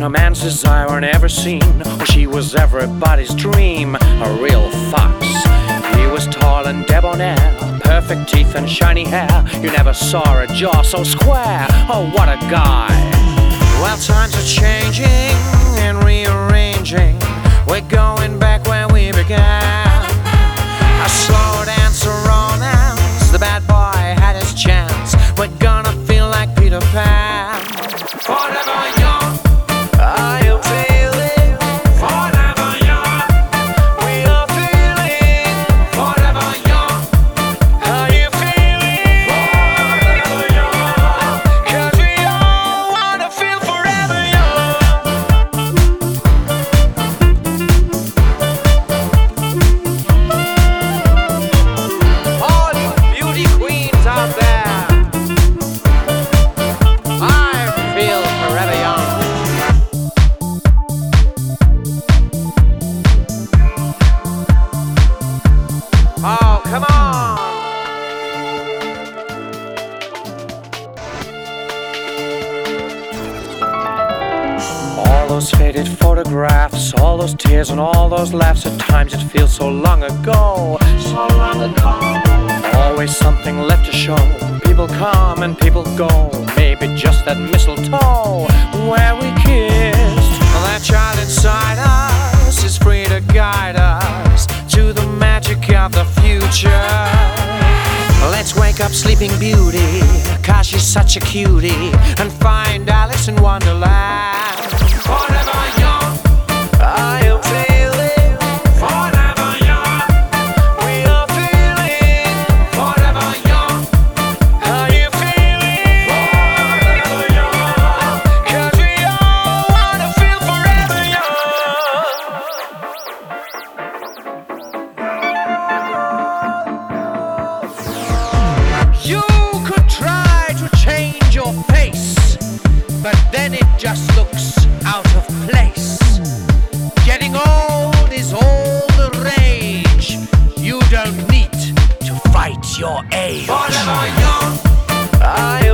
a man's desire never seen. Oh, she was everybody's dream, a real fox. He was tall and debonair, perfect teeth and shiny hair. You never saw a jaw so square. Oh, what a guy. Well, times are changing and rearranging. We're going back where we began. A slow dance, a romance. The bad boy had his chance. We're gonna feel like Peter Pan. Forever young, are you feeling? Forever young, we are feeling. Forever young, are you feeling? Forever young, 'cause we all wanna feel forever young. All you beauty queens out there, I feel forever young. Oh, come on. All those faded photographs, all those tears and all those laughs. At times it feels so long ago, so long ago. Always something left to show. People come and people go. Maybe just that mistletoe where we kissed. That child inside us is free to guide us to the magic of the future. Let's wake up Sleeping Beauty, 'cause she's such a cutie, and find Alice in Wonderland. Forever young, are you feeling? Forever young, we are feeling. Forever young, are you feeling? Forever young, 'cause we all wanna feel forever young. You could try to change your face, but then it just looks out of place. Getting old is all the rage. You don't need to fight your age. Forever young,